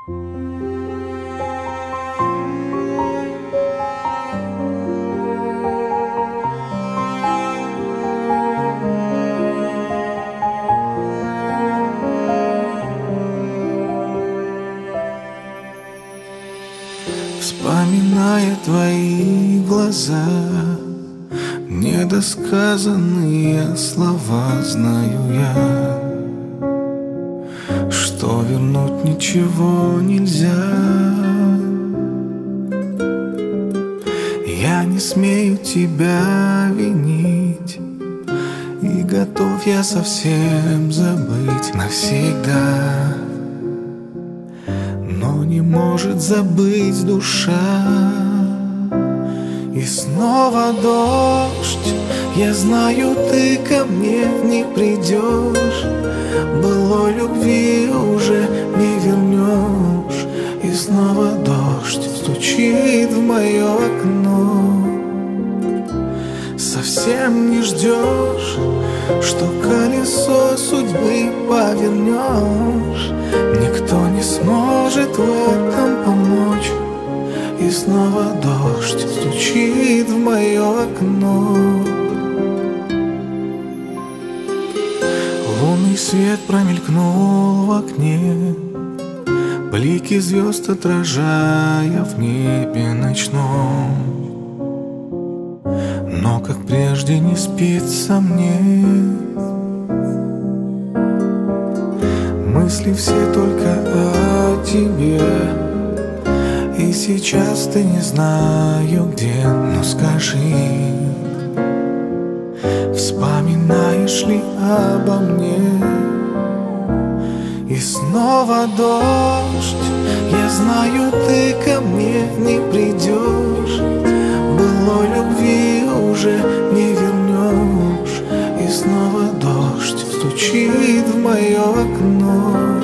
Вспоминая твои глаза, недосказанные слова, знаю я, что вернуть ничего нельзя. Я не смею тебя винить, и готов я совсем забыть навсегда. Но не может забыть душа. И снова дождь, я знаю, ты ко мне не придешь, былой любви уже не вернешь. И снова дождь стучит в мое окно. Совсем не ждешь, что колесо судьбы повернешь. Никто не сможет в этом помочь. И снова дождь стучит в мое окно. Лунный свет промелькнул в окне, блики звезд отражая в небе ночном. Но как прежде не спится мне, мысли все только о тебе. И сейчас ты не знаю где, но скажи, вспоминаешь ли обо мне? И снова дождь, я знаю, ты ко мне не придешь, былой любви уже не вернешь. И снова дождь стучит в мое окно.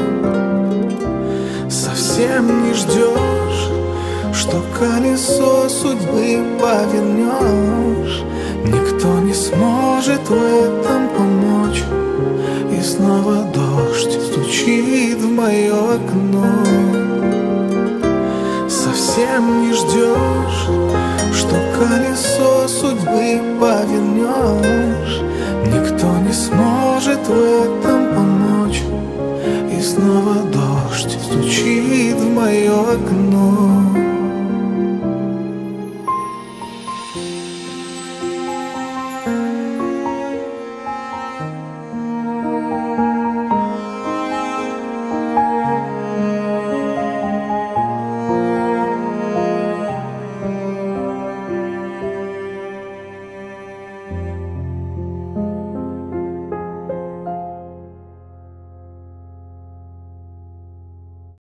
Совсем не ждешь, что колесо судьбы повернешь. Никто не сможет в этом помочь. И снова дождь стучит в мое окно. Совсем не ждешь, что колесо судьбы повернешь. Никто не сможет в этом помочь. И снова дождь стучит в мое окно.